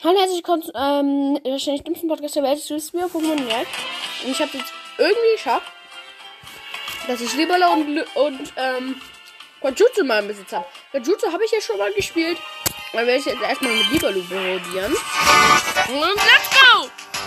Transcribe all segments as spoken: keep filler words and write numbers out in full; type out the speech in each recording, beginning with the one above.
Hallo, herzlich willkommen zu ähm, der wahrscheinlich dümmsten Podcast der Welt. Ich ist wieder Pokémon Unite. Und ich habe jetzt irgendwie geschafft, dass ich Libelle und, und ähm, Quajutsu mal im Besitz habe. Quajutsu habe ich ja schon mal gespielt. Dann werde ich jetzt erstmal mit Libelle probieren. Und let's go!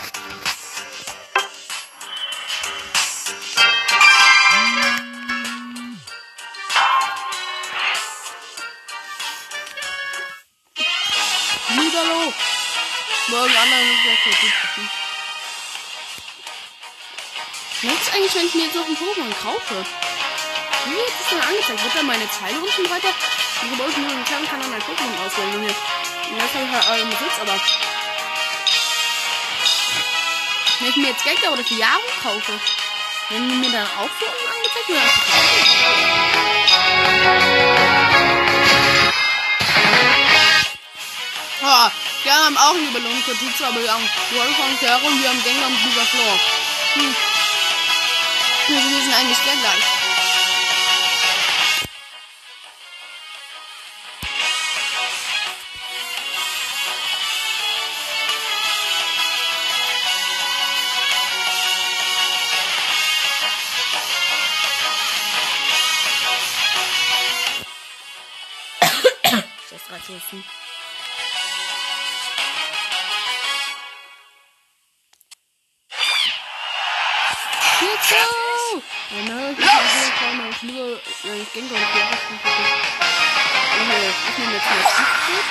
Libelle! Morgen anderen sind gleich gut. Was ist eigentlich, wenn ich mir jetzt noch einen Pokémon kaufe? Wie wird das denn angezeigt? Wird da meine Zeile unten weiter? Und sobald ich mir einen Kern kann, dann mein Pokémon auswählen. Und das habe ich halt euren Besitz, aber wenn ich mir jetzt Geld oder für Jahre kaufe, werden die mir dann auch so angezeigt oder oh, wir haben auch eine Belohnung für Tutsu, aber wir haben Wolfgang Terror und wir haben Gengar und dieser Flor. Hm. Wir sind eigentlich sehr gleich. Das reicht jetzt nicht. Let's go! Ja, nein, ich muss nicht fahren, ich liebe, ich denke, ich habe es nicht wirklich. Ich nehme jetzt mal Stift.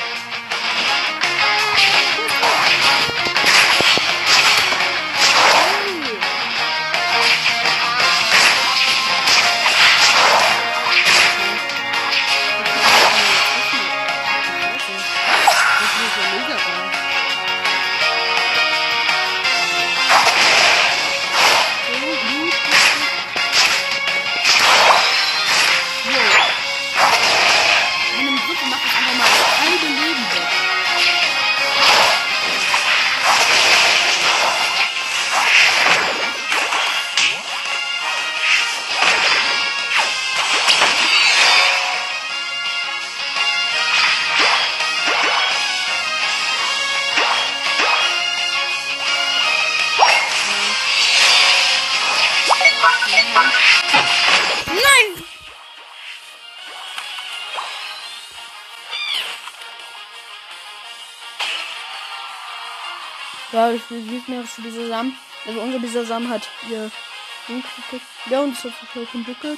Ja, ich will nicht mehr zu dieser Samen. Also unser dieser Samen hat hier entwickelt. Ja, und es hat sich auch entwickelt.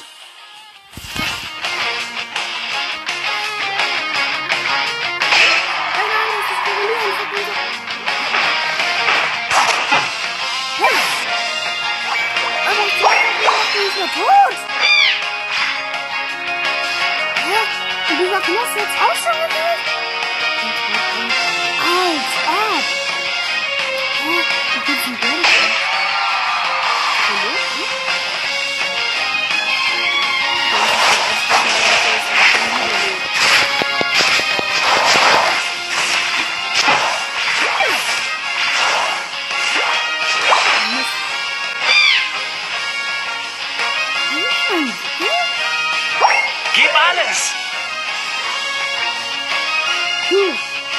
Tot! Hä? Und dieser Knochen jetzt auch schon gekillt? Als ob! Hä? Wie geht's denn denn? Gib alles! Hm.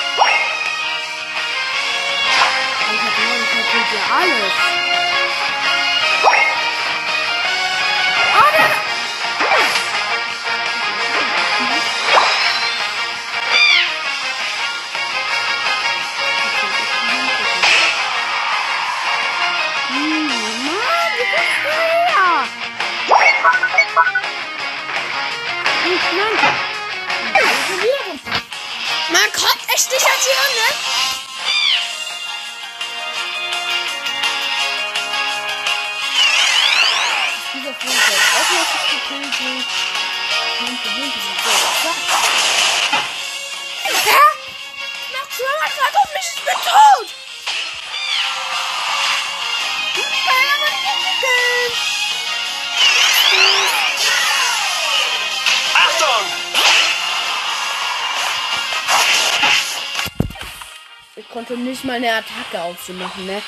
Ich hab nur, ich hab ja alles. Oh, der... Hm, Mann, wie bist du her? Nein. Man kommt echt nicht an sie ran, ne? Dieser Film ist auch noch nicht gekillt. Hä? Nach zweihundert auf mich, ich bin tot! Ich kann aber nicht entwickeln. Achtung! Ich konnte nicht mal eine Attacke auf sie machen, ne?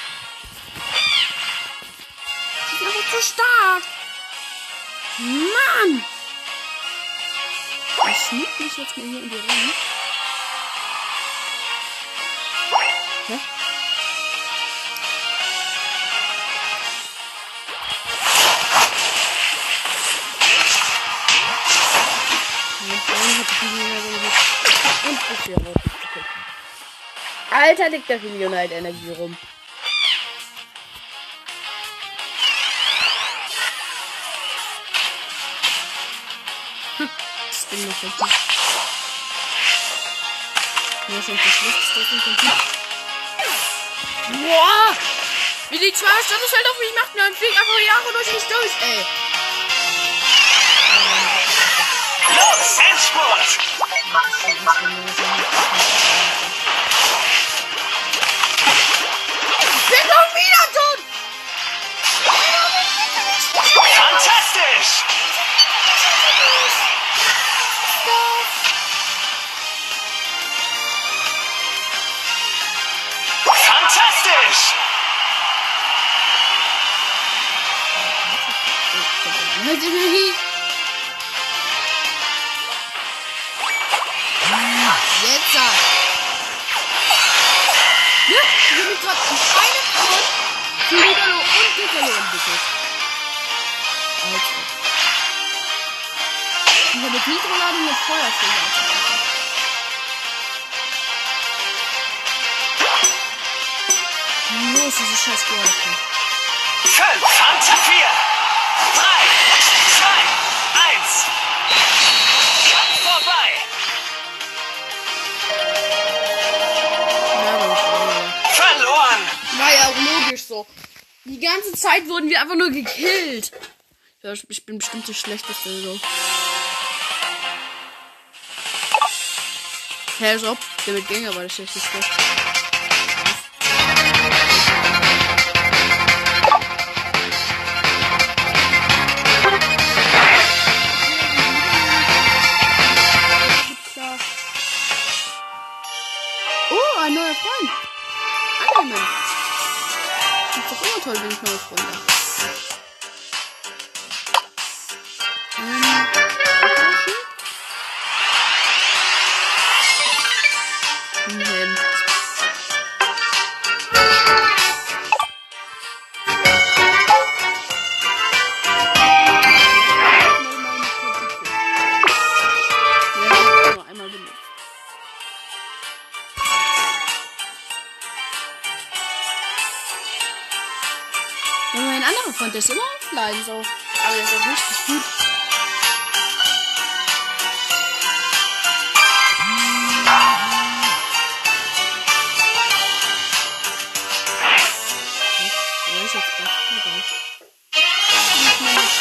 Sie ist aber zu stark. Mann! Ich schnitt mich jetzt mal hier in die Ringe. Hä? Alter, liegt da viel Unite-Energie rum. Hm, das Ding noch richtig. Ja, schon verschluckt. Boah! Wie die zwei Statusfeld auf mich macht, dann fliegt einfach Jahre durch mich durch, ey. Los, Endspurt! Ich bin doch wieder tot! Fantastisch! Fantastisch! Jetzt! Ja, ich bin mich gerade in einem Kampf zu Libero und Piccolo entwickelt. Also. Ich habe mit Nitroladung mit Feuerfeuer. Los, diese scheiß Gurke. Fünf, Fanta vier, drei, zwei, eins. Kampf vorbei. Verloren. War ja auch logisch so. Die ganze Zeit wurden wir einfach nur gekillt. Ja, ich bin bestimmt das Schlechteste so. Hä, hey, so, der mit Gänger war das Schlechteste. Oh, ein neuer Freund. Annehmen. Ist doch immer toll, wenn ich neue Freunde habe. Ähm, ein Hemd. Ja, nur einmal benutzt. Mein anderer Freund, der ist immer offline so. Aber der ist auch richtig gut. Wo ist jetzt gerade? Ich meine, das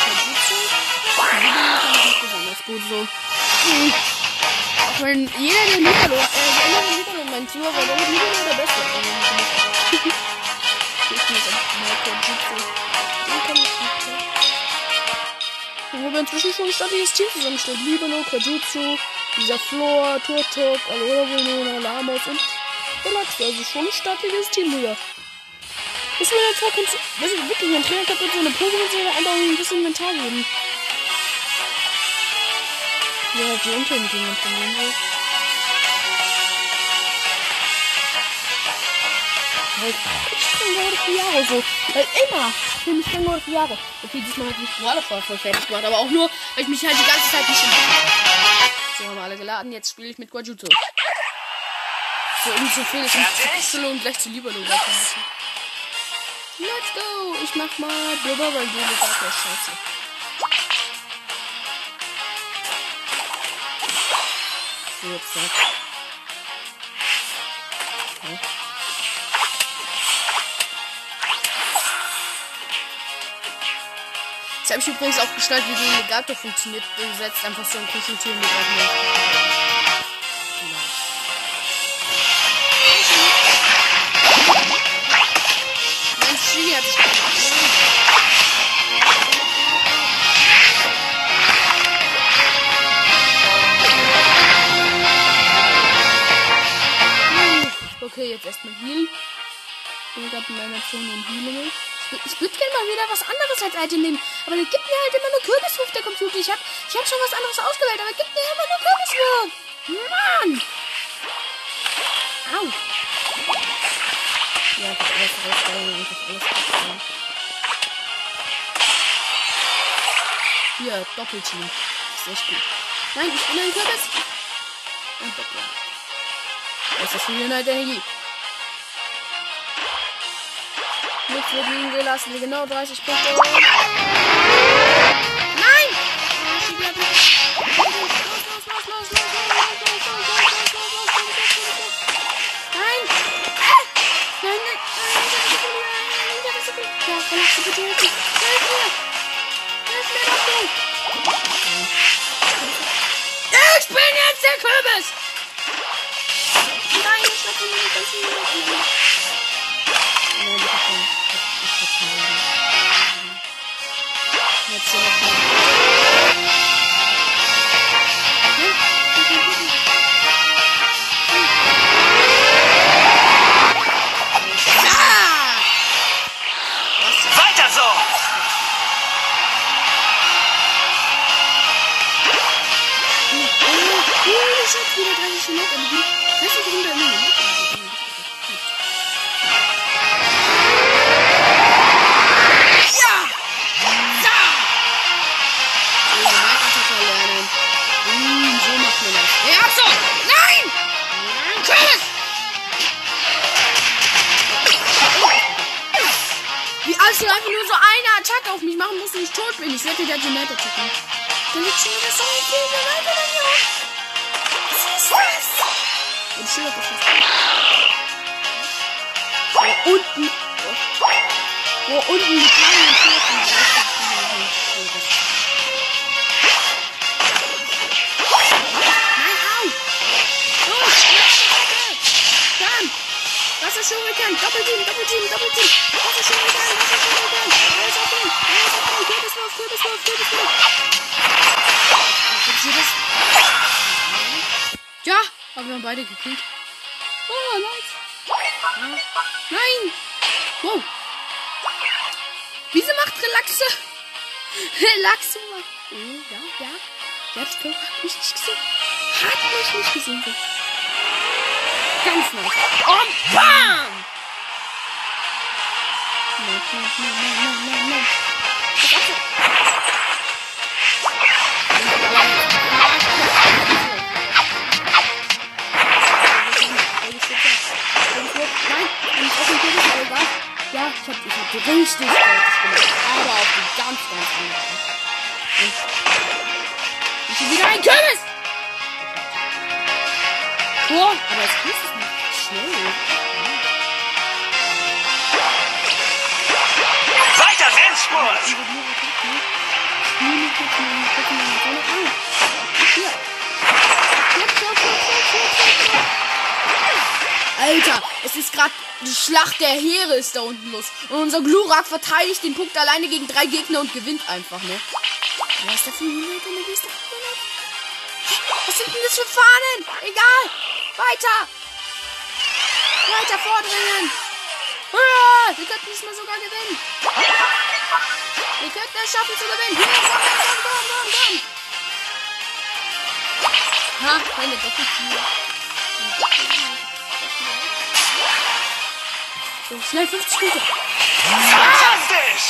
ist besonders gut so. Hm. Auch wenn jeder der Niederlo, äh, jeder der Niederlo mein Team war, war der Niederlo der Beste. Wo wir inzwischen schon ein stattliches Team zusammenstellen. Libero, Quajutsu, dieser Floor, Turtok, Alola Venona, Lamas und Relax. Also schon ein stattliches Team hier. Müssen wir jetzt halt das ist wirklich ein Trainer hat so eine Pokémon-Serie einfach ein bisschen Inventar geben. Ja, die unteren Dinge von denen so. Ich bin gerade vier Jahre so. Weil immer. Ich bin mich gerade vier Jahre. Okay, diesmal hat mich Waterfall voll fertig gemacht. Aber auch nur, weil ich mich halt die ganze Zeit nicht entwickelt. So, haben wir alle geladen. Jetzt spiele ich mit Quajutsu. So, irgendwie so viel. Ich muss zu und gleich zu Libero. Let's go. Ich mach mal Blubber, weil du mir sagst, scheiße. So, jetzt sag. Okay. Jetzt habe ich übrigens auch gestaltet, wie die Legato funktioniert. Du setzt einfach so ein Kuscheltier in die Legato. Mein Ski hat sich okay, jetzt erstmal healen. Ich bin gerade in meiner Zone und heale mich. Ich würde gerne mal wieder was anderes als Item nehmen. Aber der gibt mir halt immer nur Kürbiswurf, der Computer. Ich hab, ich hab schon was anderes ausgewählt, aber er gibt mir immer nur Kürbiswurf. Mann! Au! Ja, einfach alles rausstellen, einfach alles rausstellen. Hier, Doppelteam. Das ist echt gut. Nein, ich bin ein Kürbis. Und Doppel. Das ist das für United Energie. Nichts wird liegen gelassen. Genau dreißig Punkte. Nein! Nein! Nein, nein! Ja, verlasse bitte. Hilf mir! Hilf mir doch nicht! Ich bin jetzt der Kürbis! Nein, ich hab ihn nicht ganz hinten. Nein, ich hab ihn. Ich hab ihn. Jetzt hier noch mal. Weiter so! Oh, ich hab wieder dreißig Minuten, aber die restliche Runde immer noch. Ja! Ja! So, die Meisterschaft lernen. Hm, so macht man das. Ja, so! Nein! Tschüss! Wie als du einfach nur so eine Attacke auf mich machen musst und ich tot bin. Ich werde der United checken. Da liegt schon wieder so viel weiter bei mir. Was ist das? Und schön, das ist Wo unten. Wo unten die kleinen Türken. Nein, au! Los, dann! Wasserschuriken! Doppelteam, Doppelteam, Doppelteam! Wasserschuriken, Wasserschuriken! Alles auf den! Alles auf den! Kürbiswurf, Kürbiswurf, Kürbiswurf! Ja, aber wir haben beide gekriegt. Oh, nice. Ja. Nein! Wow! Wieso macht Relaxe? Relaxe macht. Oh, ja, ja. Ja, das Tor hat mich nicht gesehen. Hat mich nicht gesehen. So. Ganz nice. Und BAM! Nein, nein, nein, nein, nein, nein, nein. Ja, ich hab, ich hab die richtig deutlich gemacht. Aber auf die ganz, ganz andere Art. Ich bin wieder ein Kürbis! Oh, aber es ist nicht schnell. Weiter Endspurt! Alter, es ist gerade die Schlacht der Heere ist da unten los. Und unser Glurak verteidigt den Punkt alleine gegen drei Gegner und gewinnt einfach, ne? Wer ist der für Minute? Wer ist der für Minute? Was sind denn das für Fahnen? Egal. Weiter. Weiter vordringen. Hurra! Wir könnten diesmal sogar gewinnen. Wir könnten es schaffen zu gewinnen. Hier, komm, komm, komm, komm, komm. Ha, meine Doppeltür. So, schnell fünfzig Punkte. Fantastisch!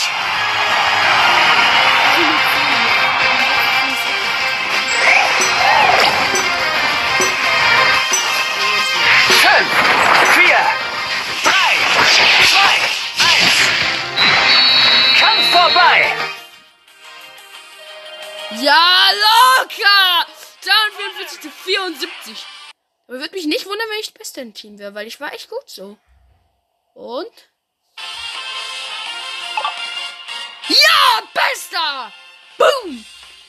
Fünf, vier, drei, zwei, eins. Kampf vorbei! Ja, locker! zweihundertvierundvierzig zu vierundsiebzig. Aber würde mich nicht wundern, wenn ich das Beste im Team wäre, weil ich war echt gut so. Und? Ja, bester! Boom!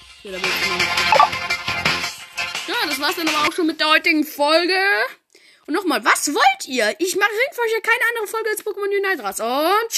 Ja, das war's dann aber auch schon mit der heutigen Folge. Und nochmal, was wollt ihr? Ich mache für euch ja keine andere Folge als Pokémon Unite raus. Und ciao!